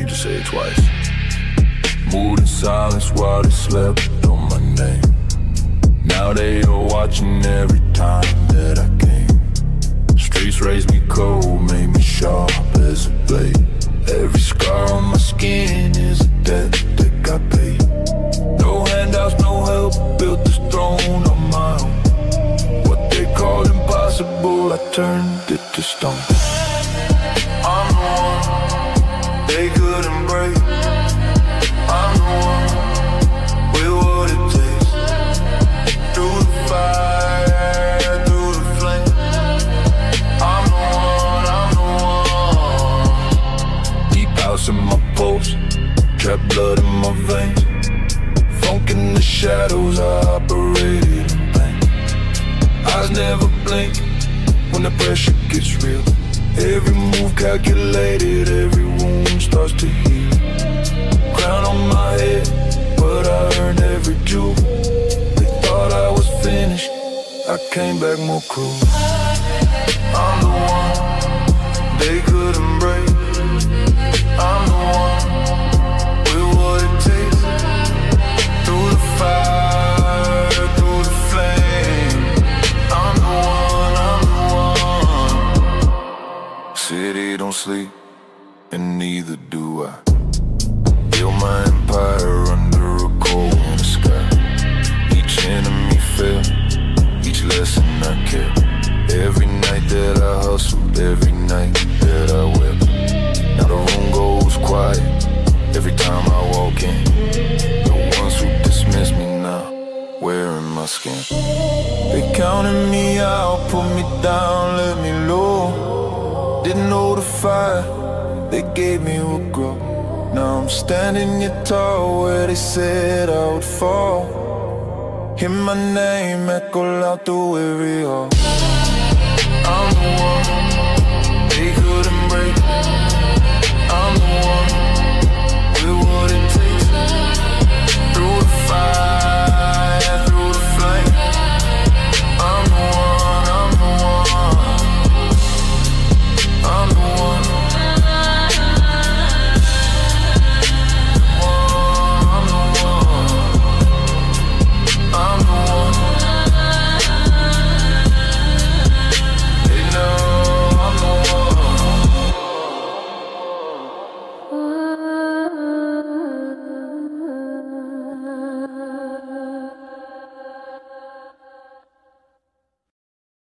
need to say it twice. Moved in silence while they slept on my name. Now they are watching every time that I came. Streets raised me cold, made me sharp as a blade. Every scar on my skin is a debt that got paid. No handouts, no help, built this throne on my own. What they called impossible, I turned it to stone. I'm the one they couldn't break. I'm the one with what it takes. Through the fire, through the flame. I'm the one. Deep house in my pulse, trapped blood in my veins. Funk in the shadows, I operated in pain. Eyes never blink when the pressure gets real. Every move calculated, every wound starts to heal. Crown on my head, but I earned every jewel. They thought I was finished, I came back more cruel. I'm the one they couldn't break. I'm the one with what it takes. Through the fire, through the flame. I'm the one, I'm the one. City don't sleep, and neither do I. Build my empire under a cold winter sky. Each enemy fell, each lesson I kept. Every night that I hustled, every night that I wept. Now the room goes quiet every time I walk in. The ones who dismiss me now, wearing my skin. They counted me out, put me down, let me low. Didn't know the fire, they gave me what grow. Now I'm standing here tall where they said I would fall. Hear my name echo loud through every hall. I'm the one they couldn't